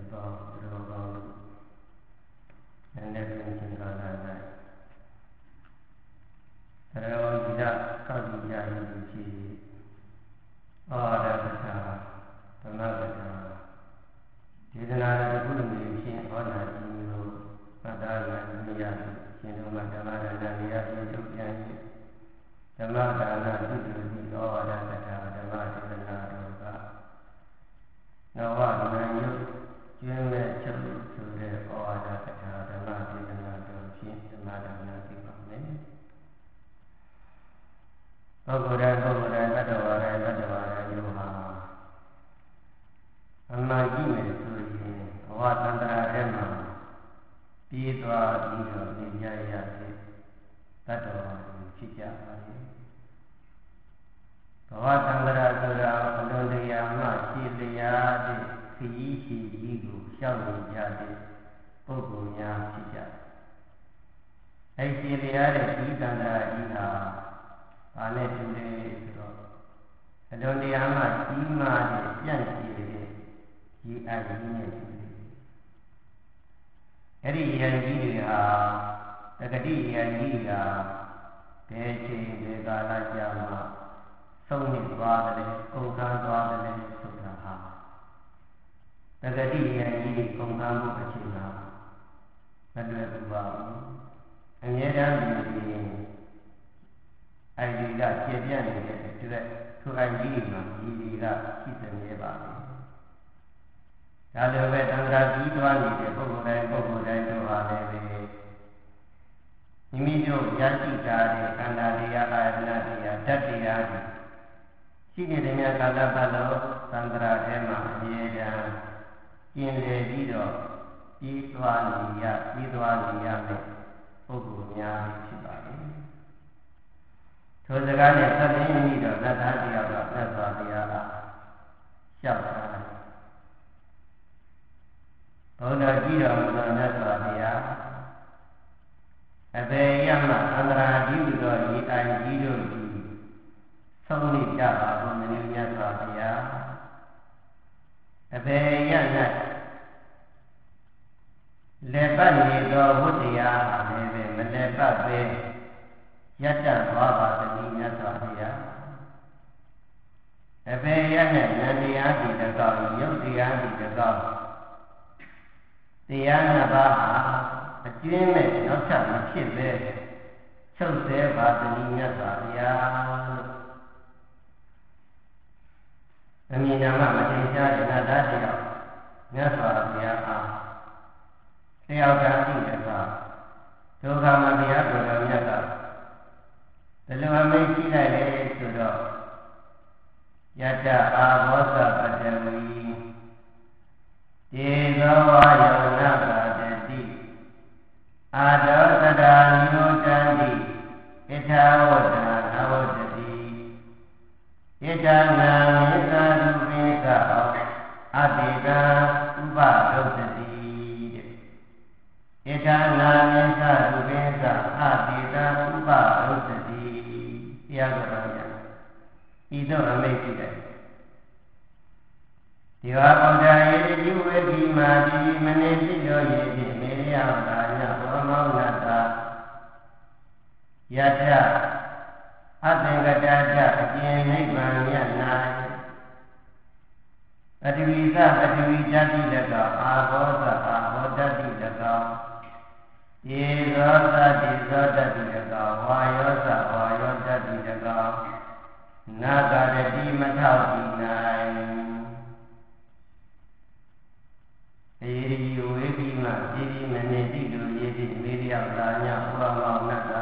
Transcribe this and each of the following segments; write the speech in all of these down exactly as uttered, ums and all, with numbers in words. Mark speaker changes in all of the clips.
Speaker 1: ကောသူတော်ကောင်းနည်းနည်းပြင်ချင်ကာလ၌တရားဝိဒကောက်ကြည့်ကြရည်ဖြစ်ဩရပ္ပထာဓမ္မပဒဒေသနာတစ်ခုလိုမျိုးဖြင့်ဟောတာဒီလိုမတ္တရာနိယရှင်တို့မှာဓမ္မဒါနနိယပြုလုပ်ပြန်ဓမ္မဒါနပြုလုပ်ပြီးဩဝါဒကထာဓမ္မဒေသနာတို့ကနဝနံယုကျွမ်းမဲ့ချုပ်ဆိုတဲ့ဩဝါဒကထာဓမ္မဒေသနာတို့ဖြင့်ဓမ္မဒါနပြုပါမယ်ပုဂ္ဂိုလ်တိုင်းပုဂ္ဂိုလ်တိုင်းတတ္တဝါတိုင်းတတ္တဝါတိုင်းတို့ဟာအမှန်ကြည့်မယ်ဆိုရင်ဘဝတန္တရာထဲမှာပြေးသွားပြီးတော့နေကြရတဲ့တတ္တဝါတွေဖြစ်ကြပါလေဘဝတန္တရာဆိုတာအလုံးတရားမှရှည်တရားတဲ့ခရီးရှည်ကြီးကိုရှောက်နေကြတဲ့ပုဂ္ဂိုလ်များဖြစ်ကြအဲရှည်တရားတဲ့ဒီတန္တရာကြီးဟာဘာနဲ့တူလဲဆိုတော့အလုံးတရားမှကြီးမားတဲ့ပြန့်ရှည်တဲ့ဒီအကြီးနဲ့တူတယ်အဲ့ဒီယံကြီးတွေဟာတက္ကတိယံကြီးကဘယ်ချိန်ဘယ်ကာလကြာမှဆုံးနေသွားတယ်ကုန်ခန်းသွားတယ်ဆိုတာဟာတက္ကတိယံကြီးတွေကုန်ခန်းမှုအချိန်ဟာမလွယ်ဘူးပါဘူးအမြဲတမ်းဒီအဲ့ဒီကကျေပြန့်နေတဲ့အတွက်ထိုအကြီးမှာဒီဒီကရှိနေပါမယ်ဒါလိုပဲသံဃာကြီးသွားနေတဲ့ပုဂ္ဂိုလ်တိုင်းပုဂ္ဂိုလ်တိုင်းတို့ဟာလည်းပဲမိမိတို့ရရှိထားတဲ့ခန္ဓာတရားအာယတနာတရားဓာတ်တရားတွေရှိနေတဲ့များကာလပတ်လုံးသံဃာထဲမှာအမြဲတမ်းကျင်လည်ပြီးတော့ကြီးသွားနေရကြီးသွားနေရမယ်ပုဂ္ဂိုလ်များဖြစ်ပါလေထိုစကားနဲ့သတ်သိပြီးတော့သတ်သားတရားကသတ်သွားတရားကရှောက်တာဘုရားကြည်တော်မူသောမြတ်စွာဘုရားအဘေယမအန္တရာကြီးဟူသောဤတိုင်ကြီးတို့သည်ဆုံးလိကြပါဘုမင်းမြတ်စွာဘုရားအဘေယ၌လက်ပတ်နေသောဝတ္တရားလည်းပဲမလက်ပတ်ပဲယတ္တသွားပါသတိမြတ်စွာဘုရားအဘေယ၌ဉာဏ်တရားဒီတကောယုတ်တရားဒီတကောတရားနှစ်ပါးဟာအကျဉ်းမဲ့နောက်ထပ်မဖြစ်ပဲချုပ်ဆဲပါသနည်းမြတ်စွာဘုရားလို့အမြင်နာမမတင်ရှားတဲ့နာသားတယောက်မြတ်စွာဘုရားအားတယောက်တည်းရှိတဲ့အခါဒုက္ခမဘုရားကိုယ်တော်မြတ်ကဒီလိုအမိန့်ရှိလိုက်လေဆိုတော့ယတ္တအာဘောဇပတဝီဒေသောဝါယောနာပါတတိအာဒောသဒာနိယောတံတိဣထာဝတ္တနဝတ္တိဣထာနာမေသာရုပိသောအတေတံဥပဒုတ္တိဣထာနာမေသာရုပိသောအတေတံဥပဒုတ္တိတရားတော်များဤသို့အမိန့်ရှိတယ်ဒီဝါဗုဒ္ဓယေတိဝေတိမာတိမနေတိရောယေတိမေယတာညဘောမောနတာယတအသင်္ကတတအကျဉ်နိဗ္ဗာန်မြတ်၌ပတိဝိသပတိဝိဇတိတကအာဘောဇအာဘောတတိတကယေသောသတိသောတတိတကဝါယောဇဝါယောတတိတကနာဂရတိမထောက်တိ၌အေရီဝေဒီမအေဒီမနေတိတို့ယေတိမေလျောတာညဥပမောနတ္တ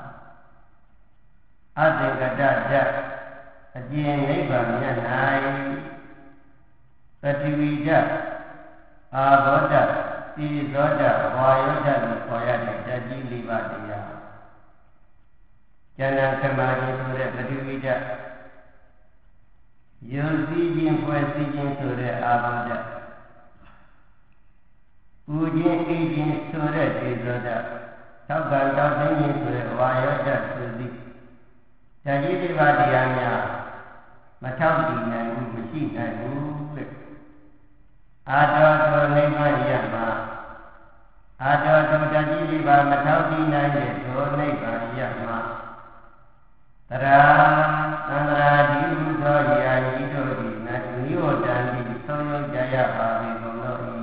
Speaker 1: အသင်္ကတတအကျဉ်နိဗ္ဗာန်မြတ်၌ပတိဝိဒအာဘောဓတိသောဓဝါယောဓလို့ခေါ်ရတဲ့ဓာတ်ကြီးလေးပါးတရားဉာဏ်သမာဓိဆိုတဲ့ပတိဝိဒယုံစည်းခြင်းဖွဲ့စည်းခြင်းဆိုတဲ့အာဘောဓဥခြင်းအိခြင်းဆိုတဲ့ဒေသောဓသောက်ကံတောက်သိခြင်းဆိုတဲ့ဝါယောဓဆိုသည်ဓာတ်ကြီးလေးပါးတရားများမထောက်တည်နိုင်ဘူးမရှိနိုင်ဘူးတဲ့အာတော်တော်နိဗ္ဗာန်လေးပါမထောက်တည်နိုင်တဲ့သောနိဗ္ဗာန်ရမှာတရာသံဃာဒီဟုသောရာဤတို့သည်နတ်နိဝတ္တန်သည်ဆုံးယုတ်ကြရပါ၏ဘုံတော်၏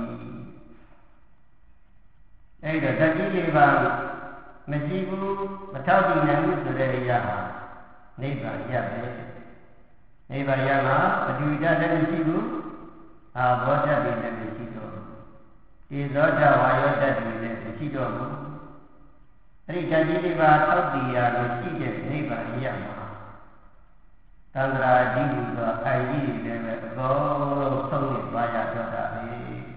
Speaker 1: အဲ့တော့တတိလေးပါမရှိဘူးမထောက်တည်နိုင်ဘူးဆိုတဲ့အရာဟာနိဗ္ဗာန်ရပဲနိဗ္ဗာန်ရမှာအတူတတ်လည်းမရှိဘူးအာဘောဓတည်လည်းမရှိတော့ဘူးဒီသောတဝါယောတတ်လည်းမရှိတော့ဘူးအဲ့ဒီဓာတ်ကြီးလေးပါထောက်တည်ရလို့ရှိတဲ့နိဗ္ဗာန်ရမှာသံဃာကြီးဟူသောအကြီးတွေလည်းအကုန်ဆုံးနေသွားရတော့တာပဲ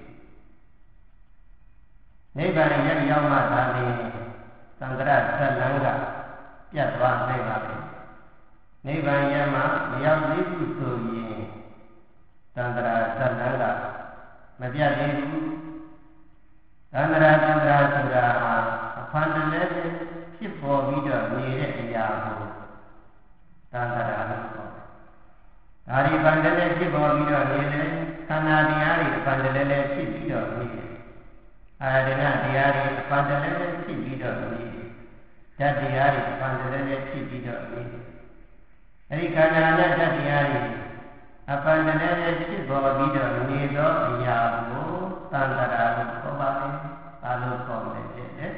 Speaker 1: နိဗ္ဗာန်ရရောက်မှသာလေသံဃာဇတ်လန်းကပြတ်သွားနိုင်ပါပဲနိဗ္ဗာန်ရမှာမရောက်သေးဘူးဆိုရင်သံဃာဇတ်လန်းကမပြတ်သေးဘူးသံဃာသံဃာဆိုတာဟာအဖန်တလဲဖြစ်ပေါ်ပြီးတော့နေတဲ့အရာကိုသံဃာလို့ခေါ်တယ်။ဒါဒီဖန်တလဲဖြစ်ပေါ်ပြီးတော့နေတယ်ခန္ဓာတရားတွေဖန်တလဲလဲဖြစ်ပြီးတော့နေတယ်။အာရဏတရားတွေဖန်တလဲလဲဖြစ်ပြီးတော့နေတယ်။ဓာတ်တရားတွေဖန်တလဲလဲဖြစ်ပြီးတော့နေတယ်။အဲဒီခန္ဓာနဲ့ဓာတ်တရားတွေအဖန်တလဲလဲဖြစ်ပေါ်ပြီးတော့နေသောအရာကိုသံဃာလို့ခေါ်ပါတယ်။ဒါလို့ခေါ်တယ်တဲ့။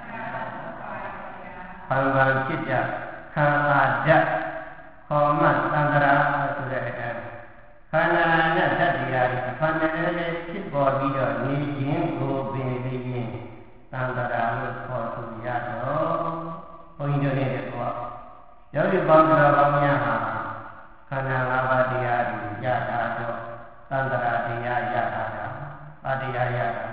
Speaker 1: ဖန်ဖန်ဖြစ်ကြခံအာဓာတ်ခေါ်မှသံဃာဆိုတဲ့အခါခန္ဓာနဲ့ဓာတ်တရားတွေအဖန်တလဲလဲဖြစ်ပေါ်ပြီးတော့နေခြင်းကိုပင်ပြီးရင်သံဃာလို့ခေါ်ဆိုရတော့ဘုန်းကြီးတို့ရဲ့ကောယောဂီပေါင်းတော်ကောင်းများဟာခန္ဓာ၅ပါးတရားတွေရတာတော့သံဃာတရားရတာပါတရားရတာ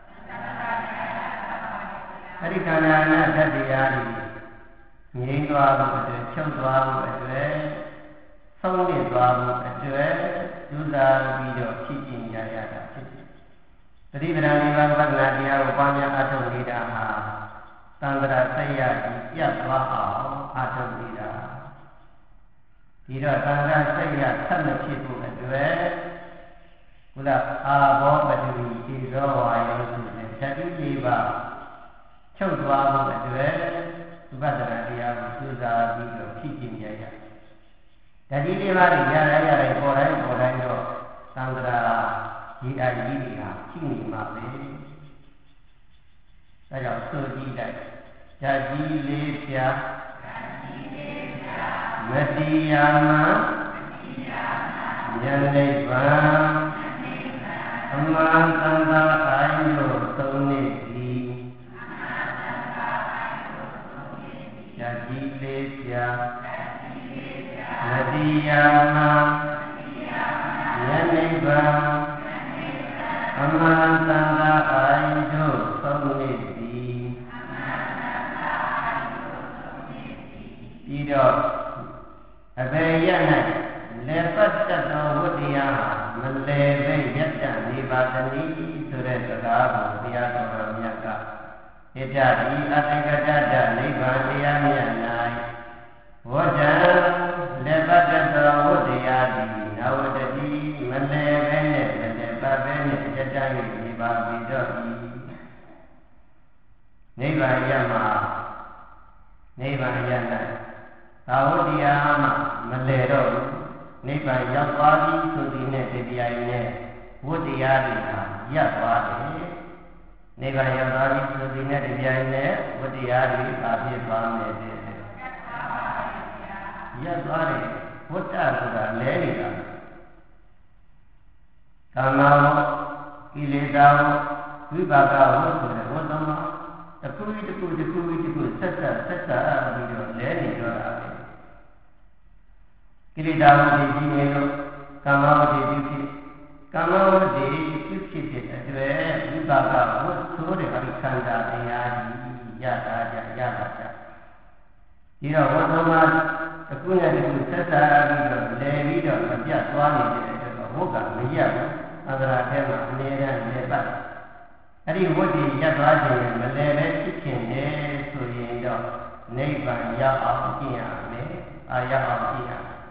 Speaker 1: အဲ့ဒီခန္ဓာနဲ့ဓာတ်တရားတွေငြိမ်းသွားဖို့အတွက်ချုပ်သွားဖို့အတွက်ဆုံးလစ်သွားဖို့အတွက်ဒုသာပြီးတော့ဖြစ်ကျင်ရရတာဖြစ်တယ်။သတိပဋ္ဌာန်လေးပါးဝိပဿနာတရားကိုပွားများအထုတ်နေတာဟာသံဃာဆက်ရပြီးပြတ်သွားအောင်အထုတ်နေတာဒီတော့သံဃာဆက်ရဆက်မဖြစ်ဖို့အတွက်ကုလအာဘောပတိဒီဇောဝါယောဆိုတဲ့ဓာတ်ကြီးပါချုပ်သွားဖို့အတွက်ဝိပဿနာတရားကိုစူးစမ်းပြီးတော့ဖြစ်ကျင်ရရဓာတ်ကြီးလေးပါးတွေရရရတိုင်းပေါ်တိုင်းပေါ်တိုင်းတော့သံဃာဒီအကြီးတွေဟာရှိနေမှာပဲဒါကြောင့်ဆိုကြည့်လိုက်ဓာတ်ကြီးလေးပြာမတိယာမဉာဏ်နိဗ္ဗာန်အမှန်တန်တာအိုင်တို့သုံးနေသည်ဓာတ်ကြီးလေးပြာမတိယာမဉာဏ်နိဗ္ဗာန်အမှန်တန်တာအိုင်တို့သုံးနေသည်ပြီးတော့အဘေရ၌လေပတ်တတ်သောဝတ္တရားမလဲပဲရက်တနေပါသနည်းဆိုတဲ့စကားကိုဘုရားတော်တော်မြတ်ကဣတ္တိအတ္တကတ္တနိဗ္ဗာန်တရားမြတ်၌ဝတ္တံလေပတ်တတ်သောဝတ္တရားသည်နဝတ္တိမလဲပဲနဲ့မလဲပါပဲနဲ့ရက်တ၍နေပါပြီးတော့နိဗ္ဗာန်ရမှာနိဗ္ဗာန်ရ၌သာဝတ္တရားမှမလဲတော့ဘူးနိဗ္ဗာန်ရောက်သွားပြီဆိုဒီနဲ့တရားရင်းနဲ့ဝတ္တရားတွေဟာရပ်သွားတယ်နိဗ္ဗာန်ရောက်သွားပြီဆိုဒီနဲ့တရားရင်းနဲ့ဝတ္တရားတွေပါဖြစ်သွားမယ်တဲ့ရပ်သွားတယ်ဝတ္တဆိုတာလဲနေတာကာမဝကိလေသာဝိပါကဝဆိုတဲ့ဝတ္တမှာတခုတခုတခုတခုဆက်ဆက်ဆက်ဆက်ပြီးတော့လဲနေတော့တာပဲကိလေသာဝတ္တိကြီးနေလို့ကာမဝတ္တိကြီးဖြစ်ကာမဝတ္တိဖြစ်ဖြစ်တဲ့အတွက်ဝိပါကဝတ်ဆိုတဲ့အခန္ဓာတရားကြီးရတာကြရတာကြဒီတော့ဝတ္တမှာတခုနဲ့တခုဆက်ဆက်ပြီးတော့လဲပြီးတော့မပြတ်သွားနေတဲ့အတွက်ဝတ်ကမရဘူးအန္တရာယ်ထဲမှာအနေနဲ့နေပတ်အဲ့ဒီဝတ္တိရပ်သွားခြင်းမလဲပဲဖြစ်ခြင်းလေဆိုရင်တော့နိဗ္ဗာန်ရောက်အောင်ကျင့်ရမယ်အာရအောင်ကျင့်ရမယ်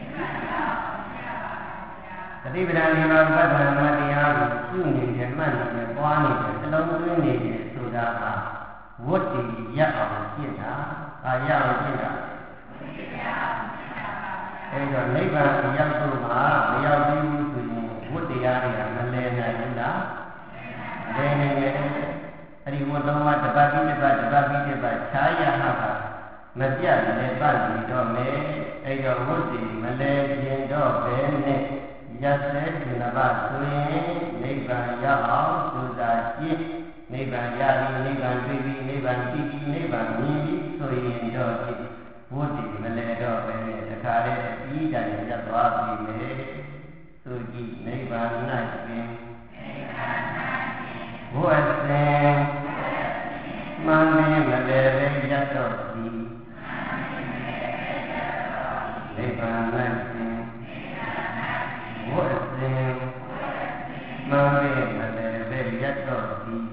Speaker 1: သတိပဋ္ဌာန်ဒီမှာပဋ္ဌာန်းမတရားကိုရှုနေတယ်မှတ်နေတယ်ပွားနေတယ်နှလုံးသွင်းနေတယ်ဆိုတာဟာသဝတ်တည်ရအောင်ကျင့်တာအာရအောင်ကျင့်တာအဲ့တော့နိဗ္ဗာန်ရောက်ဖို့မှာမရောက်သေးဘူးဆိုရင်ဝတ်တရားတွေကမလဲနိုင်ဘူးလားလဲနေတယ်အဲ့ဒီဝတ်တော်မှာတပတ်ပြီးတပတ်တပတ်ပြီးတပတ်ခြားရဟတာမပြတ်လည်းပတ်ပြီးတော့မယ်အဲ့တော့ဝတ်တည်မလဲခြင်းတော့ပဲနဲ့ရစေဒီနဘာဆိုရင်နိဗ္ဗာန်ရောက်အောင်သုသာကျင့်နိဗ္ဗာန်ရပြီနိဗ္ဗာန်တွေ့ပြီနိဗ္ဗာန်ကြည့်ပြီနိဗ္ဗာန်မြင်ပြီဆိုရင်တော့ဝတ်တည်မလဲတော့ပဲနဲ့တခါတည်းအပြီးတိုင်ရပ်သွားပြီလေဆိုကြည့်နိဗ္ဗာန်၌ပင်ဘုရားရှင်မှန်ပြီမလဲပဲရပ်တော့သည်နိဗ္ဗာန်၌ပင်ဘုရားရှင်မှန်ပြီမလဲပဲရပ်တော့သည်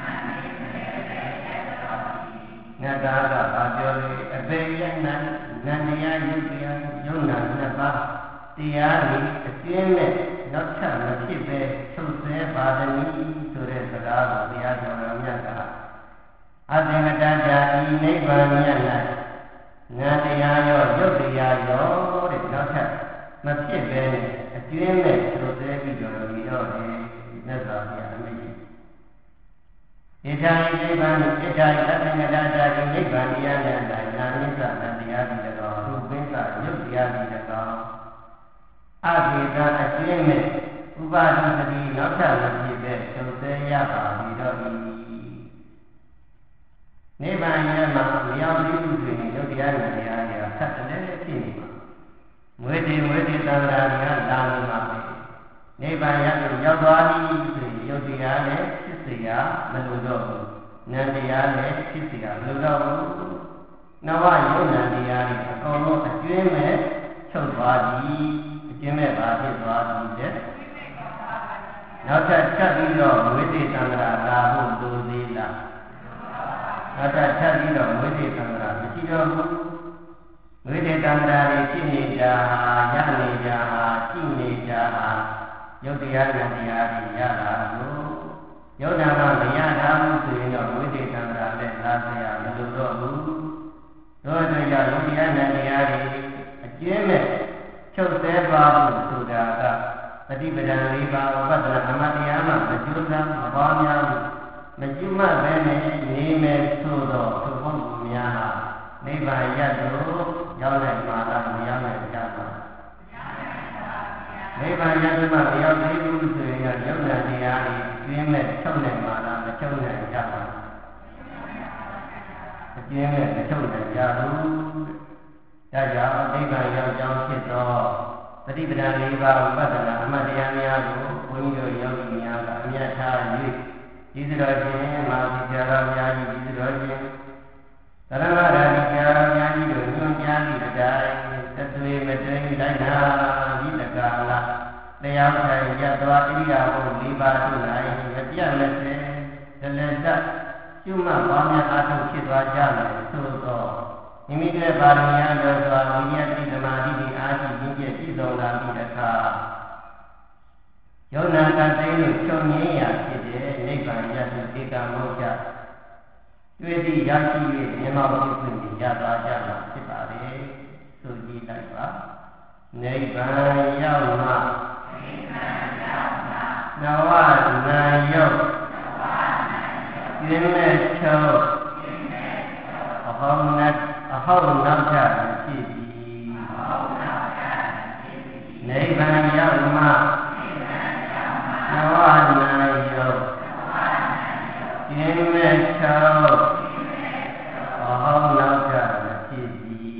Speaker 1: ငါသာကဘာပြောလဲအပေယနာနန္တရားယုတ်တရားယုံနာနှစ်ပါးတရားဤအကျဉ်းနဲ့နောက်ထပ်မဖြစ်ပဲချုပ်ဆဲပါသည်ဆိုတဲ့စကားကိုတရားတော်တော်မြတ်ကအသင်္ကတ္တဤနိဗ္ဗာန်မြတ်၌ငါတရားရောယုတ်တရားရောတဲ့နောက်ထပ်မဖြစ်ပဲအကျဉ်းနဲ့ချုပ်ဆဲပြီးတော့ဒီတော့ဒီမြတ်စွာဘုရားအမိန့်ဣဒာယနိဗ္ဗာန်ဣဒာယအသင်္ကတ္တဤနိဗ္ဗာန်တရား၌နာမိစ္ဆာတရားဒီတော်ရူပင်းစာယုတ်တရားဒီတော်အဘိဓါအကျဉ်းနဲ့ဥပါဒသတိနောက်ထပ်မဖြစ်တဲ့ချုပ်ဆဲရပါပြီတော့ဤနိဗ္ဗာန်ရဲ့မှာမရောက်သေးဘူးဆိုရင်ယုတ်တရားနဲ့တရားတွေကဆက်တည်းဖြစ်နေမှာမွေးတည်မွေးတည်သံဃာတွေကလာနေမှာပဲနိဗ္ဗာန်ရောက်ရောက်သွားပြီဆိုရင်ယုတ်တရားနဲ့ဖြစ်เสียမလို့တော့ဘူးဉာဏ်တရားနဲ့ဖြစ်เสียမလို့တော့ဘူးနဝယုံဉာဏ်တရားတွေအကုန်လုံးအကျွင်းမဲ့ချုပ်သွားပြီအကျွင်းမဲ့ပါဖြစ်သွားပြီတဲ့နောက်ထပ်ချက်ပြီးတော့မွေးတည်သံဃာလာဖို့လိုသေးလားနောက်ထပ်ချက်ပြီးတော့မွေးတည်သံဃာမရှိတော့ဘူးမွေးတည်သံဃာတွေဖြစ်နေကြဟာရနေကြဟာရှိနေကြဟာယုတ်တရားဉာဏ်တရားတွေရလာလို့ယုတ်နာကမရတာဘူးဆိုရင်တော့ဝိသေသံဃာနဲ့လာစရာမလိုတော့ဘူးတို့တို့ကြောင့်ယုတ်တရားဉာဏ်တရားတွေအကျဉ်းမဲ့ချုပ်ဆဲသွားဖို့ဆိုတာကပฏิပဒံလေးပါးဝတ္တနာဓမ္မတရားမှမကျွမ်းမပေါင်းများဘူးမကျွမပဲနဲ့နေမယ်ဆိုတော့သူပုဂ္ဂိုလ်များဟာနိဗ္ဗာန်ရလို့ရောက်နိုင်မှာလားမရောက်နိုင်ကြပါဘူးနိဗ္ဗာန်ရလို့မှမရောက်သေးဘူးဆိုရင်တော့ယုတ်ဉာဏ်တရားတွေကျင်းမဲ့ချုပ်နိုင်မှာလားမချုပ်နိုင်ကြပါဘူးအကျင်းမဲ့မချုပ်နိုင်ကြဘူးဒါကြောင့်နိဗ္ဗာန်ရောက်ကြောင်းဖြစ်သောပฏิပဒံလေးပါးဝိပဿနာအမှတ်တရားများကိုဘုန်းကြီးတို့ယောဂီများကအမြတ်ထား၍ဒီစတော်ရှင်မာသီဆရာတော်များကြီးဒီစတော်ရှင်သရမရာဒီဆရာတော်များကြီးတို့ညွှန်ကြားသည့်အတိုင်းသသွေမတိန်လိုက်နာဒီတကာလတရားဆိုင်ရသွားဣရိယာပုလေးပါးတို့၌မပြတ်လက်စေဒလတကျွမပေါင်းများအားထုတ်ဖြစ်သွားကြမယ်သို့သောမိမိတို့ပါရမီများသောစွာဝိညာဉ်တိသမာဓိဒီအားရှိခြင်းဖြင့်ပြည့်စုံလာပြီးတခါယုံနာတသိလို့ချုပ်ငြိမ်းရာဖြစ်တဲ့နိဗ္ဗာန်ရသောဧကမောက္ခတွေ့သည့်ရရှိ၍မြတ်မောဖြစ်ခွင့်ရသွားကြမှာဖြစ်ပါလေဆိုကြည့်လိုက်ပါနိဗ္ဗာန်ရောက်မှနဝနာယုတ်ကျင်းမဲ့ချုပ်အဟောင်းနဲ့အဟောင်းနောက်ကြဖြစ်သည်နိဗ္ဗာန်ရောက်မှနဝနာယုတ်ကျင်းမဲ့ချုပ်အဟောင်းနောက်ကြဖြစ်သည်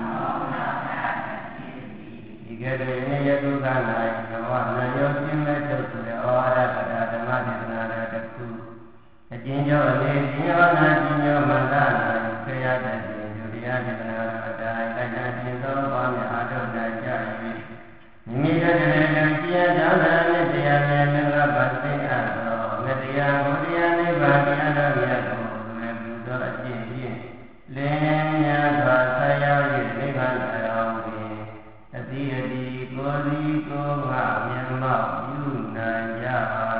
Speaker 1: ဒီကဲ့သို့ယတုက၌နဝနာယုတ်ကျင်းမဲ့ချုပ်ဆိုတဲ့ဩဝါဒတရားဓမ္မဒေသနာတော်တစ်ခုအကျဉ်းချုပ်အနေကျဉ်းရောနာကျဉ်းရောမန္တနာဆရာတဲ့ကျဉ်းဒုတိယဒေသနာတော်တိုင်းတိုက်နာကျဉ်းသောဘောင်းများအာထုတ်နိုင်ကြ၍မိမိတို့တည်းလည်းကျင့်ကြောင်းနဲ့တရားများနဲ့ငါပါသိအပ်သောမတရားဘုရားနိဗ္ဗာန်တရားတော်မြတ်ကိုလည်းပြုသောအကျင့်ဖြင့်လင်းများစွာဆက်ရောက်၍နိဗ္ဗာန်တော်တွင်အတိအတိကိုယ်စီကိုယ်ငါမျက်မှောက်ပြုနိုင်ကြပါ